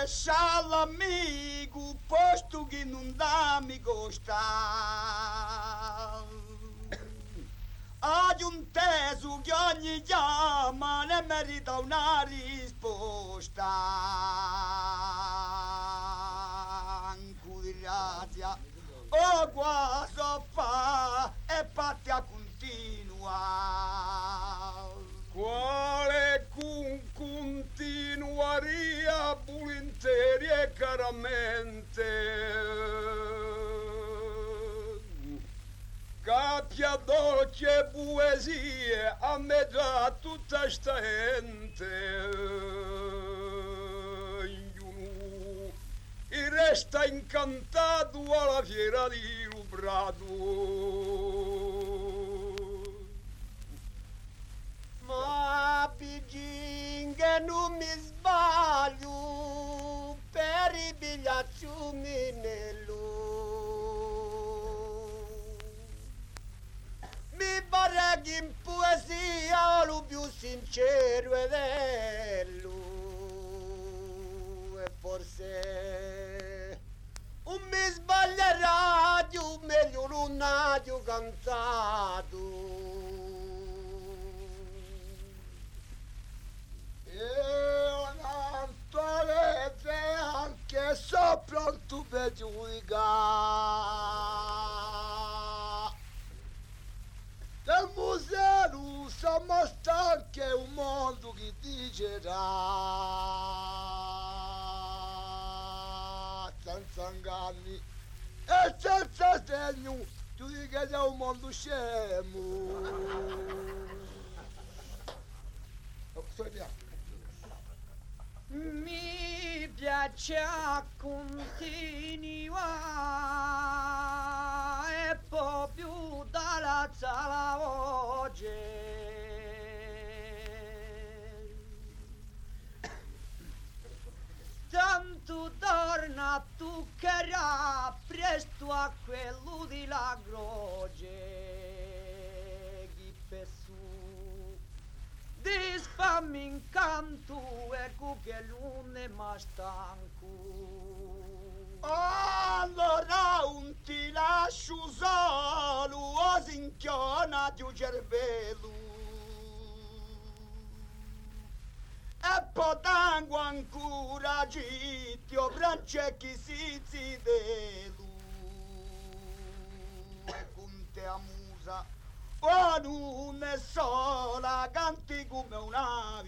l'amico posto che non dà mi costa. Hai un teso che ogni chiama ne merita una risposta. Grazia, oh qua so fa e patria continua. Quale continuaria volentieri e caramente, capia dolce poesie a metà tutta sta gente. E resta incantato alla fiera di Lubrado. Ma Pigin che non mi sbaglio per i bigliacciumi nello. Mi pare che in poesia lo più sincero ed è lui. E forse un mi sbaglierà di un meglio non ha cantato. Io non toglierete anche sopra un tubo giudica. Del museo siamo stanchi un mondo che dicerà senza inganni e senza segno giudica da un mondo scemo. Mi piace continuare e poi più dalla sala oggi. Tanto torna tu che presto a quello di la croce chi penso disfammi incanto ecco che non è mai stanco. Allora un ti lascio solo o sinchiona di un cervello e potango ancora gittio brancechi si zidelu e con te amusa o non è sola canti come una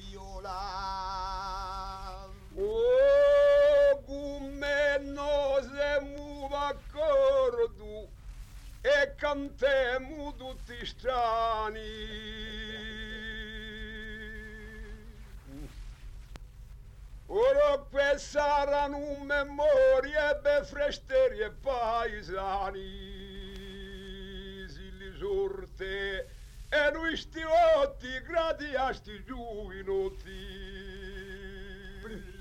viola. Oh, come non se muova accordo e cantemo tutti strani. Ora pensaranno memorie per fresteri e paesani, si li sorte e noi sti otti gradi a sti giovinotti.